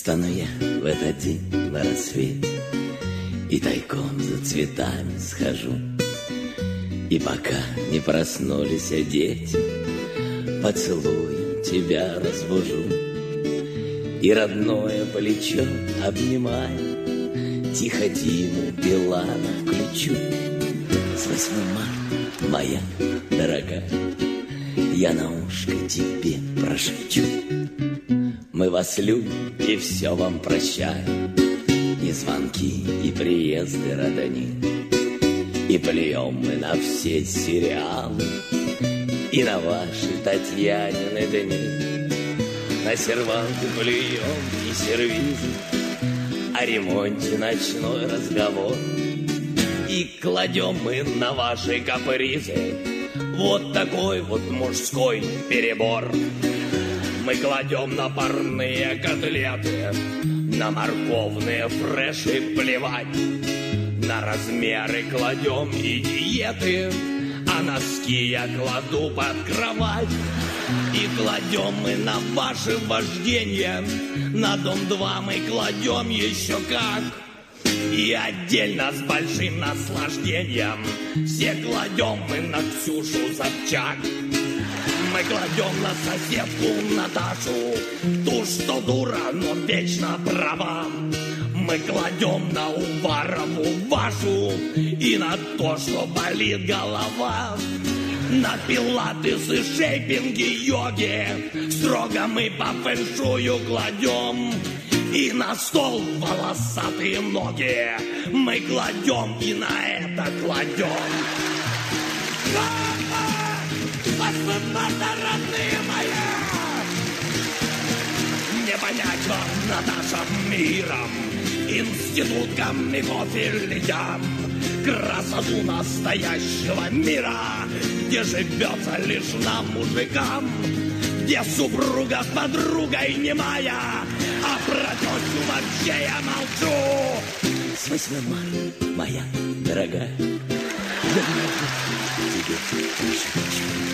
Стану я в этот день на рассвете и тайком за цветами схожу. И пока не проснулись дети, поцелуем тебя разбужу. И родное плечо обнимая, тихо Диму Билана включу. С 8 марта, моя дорогая, я на ушко тебе прошепчу. Мы вас любим и все вам прощаем, и звонки, и приезды родни. И плюем мы на все сериалы, и на ваши Татьянины дни. На серванты плюем и сервизы, о ремонте ночной разговор. И кладем мы на ваши капризы вот такой вот мужской перебор. Мы кладем на парные котлеты, на морковные фреши плевать. На размеры кладем и диеты, а носки я кладу под кровать. И кладем мы на ваше вождение, на Дом-2 мы кладем еще как. И отдельно с большим наслаждением все кладем мы на Ксюшу Собчак. Мы кладем на соседку Наташу, ту, что дура, но вечно права. Мы кладем на Уварову вашу и на то, что болит голова. На пилатес и шейпинги, йоги строго мы по фэншую кладем. И на стол волосатые ноги мы кладем и на это кладем. Родные мои, не понять вам, Наташам миром, институткам и кофе-ледям, красоту настоящего мира, где живется лишь нам, мужикам, где супруга с подругой немая, а про тещу вообще я молчу. С 8 марта, моя дорогая, я тебе шепчу.